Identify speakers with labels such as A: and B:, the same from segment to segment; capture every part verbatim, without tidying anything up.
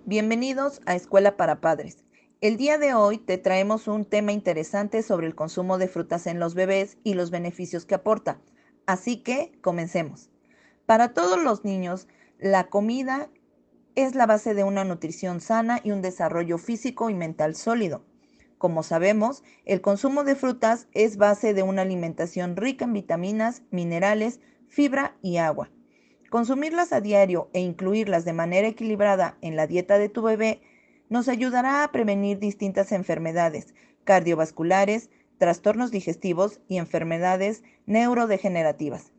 A: Bienvenidos a Escuela para Padres. El día de hoy te traemos un tema interesante sobre el consumo de frutas en los bebés y los beneficios que aporta. Así que comencemos. Para todos los niños, la comida es la base de una nutrición sana y un desarrollo físico y mental sólido. Como sabemos, el consumo de frutas es base de una alimentación rica en vitaminas, minerales, fibra y agua. Consumirlas a diario e incluirlas de manera equilibrada en la dieta de tu bebé nos ayudará a prevenir distintas enfermedades cardiovasculares, trastornos digestivos y enfermedades neurodegenerativas.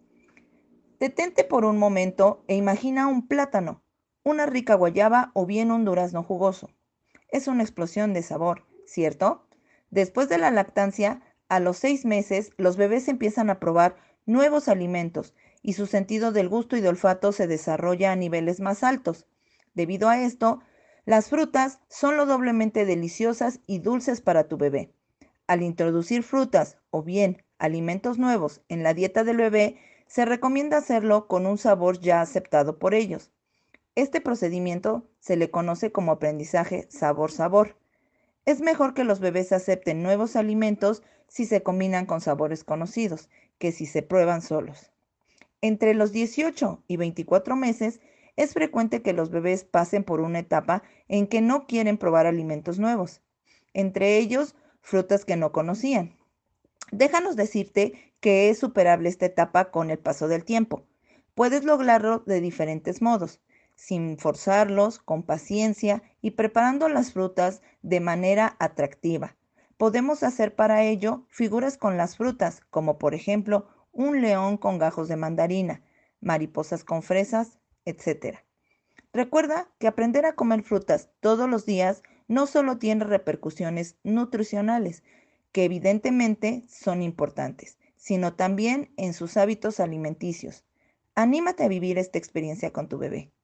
A: Detente por un momento e imagina un plátano, una rica guayaba o bien un durazno jugoso. Es una explosión de sabor, ¿cierto? Después de la lactancia, a los seis meses, los bebés empiezan a probar nuevos alimentos y su sentido del gusto y de olfato se desarrolla a niveles más altos. Debido a esto, las frutas son lo doblemente deliciosas y dulces para tu bebé. Al introducir frutas o bien alimentos nuevos en la dieta del bebé, se recomienda hacerlo con un sabor ya aceptado por ellos. Este procedimiento se le conoce como aprendizaje sabor-sabor. Es mejor que los bebés acepten nuevos alimentos si se combinan con sabores conocidos, que si se prueban solos. Entre los dieciocho y veinticuatro meses es frecuente que los bebés pasen por una etapa en que no quieren probar alimentos nuevos, entre ellos frutas que no conocían. Déjanos decirte que es superable esta etapa con el paso del tiempo. Puedes lograrlo de diferentes modos, sin forzarlos, con paciencia y preparando las frutas de manera atractiva. Podemos hacer para ello figuras con las frutas, como por ejemplo un león con gajos de mandarina, mariposas con fresas, etcétera. Recuerda que aprender a comer frutas todos los días no solo tiene repercusiones nutricionales, que evidentemente son importantes, sino también en sus hábitos alimenticios. Anímate a vivir esta experiencia con tu bebé.